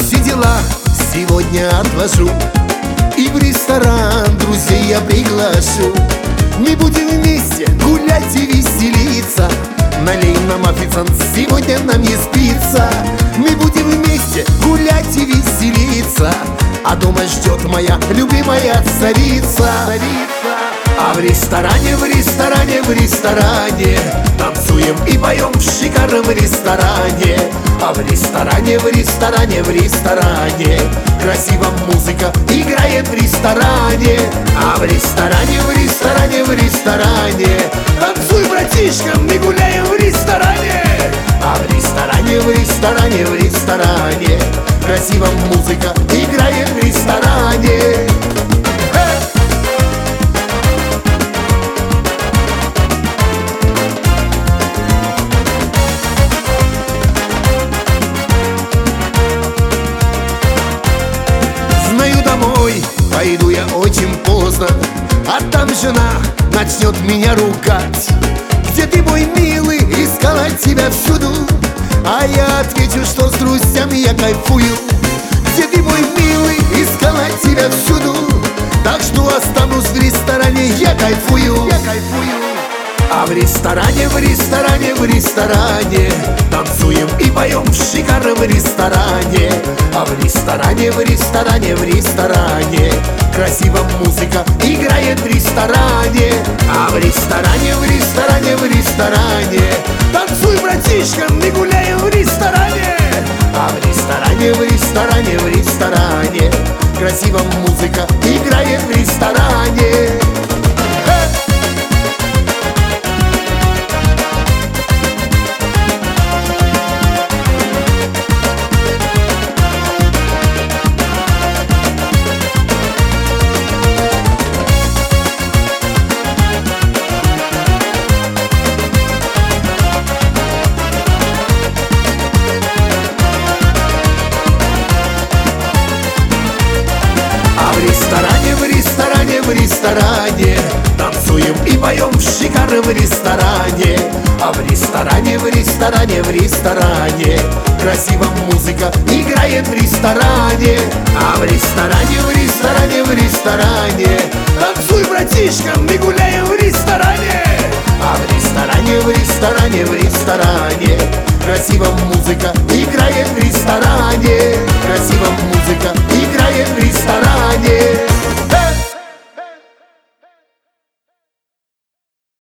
все дела сегодня отложу и в ресторан друзей я приглашу. Мы будем вместе гулять и веселиться. Налей нам, официант, сегодня нам не спится. Мы будем вместе гулять и веселиться, а дома ждет моя любимая царица. А в ресторане, в ресторане, в ресторане танцуем и поем в шикарном ресторане. А в ресторане, в ресторане, в ресторане красиво музыка играет в ресторане. А в ресторане, в ресторане, в ресторане танцуй, братишка, мы гуляем в ресторане. А в ресторане, в ресторане, в ресторане красиво музыка играет в ресторане. Пойду я очень поздно, а там жена начнет меня ругать. Где ты, мой милый, искала тебя всюду? А я отвечу, что с друзьями я кайфую. Где ты, мой милый, искала тебя всюду? Так что останусь в ресторане, я кайфую. А в ресторане, в ресторане, в ресторане танцуем и поем в шикарном ресторане. А в ресторане, в ресторане, в ресторане красиво музыка играет в ресторане. А в ресторане, в ресторане, в ресторане танцуй, братишка, мы гуляем в ресторане. А в ресторане, в ресторане, в ресторане красиво музыка играет в ресторане. В ресторане танцуем и поем в шикарном ресторане. А в ресторане, в ресторане, в ресторане красиво музыка играет в ресторане. А в ресторане, в ресторане, в ресторане танцуй, братишка, мы гуляем в ресторане. А в ресторане, в ресторане, в ресторане красиво музыка играет в ресторане.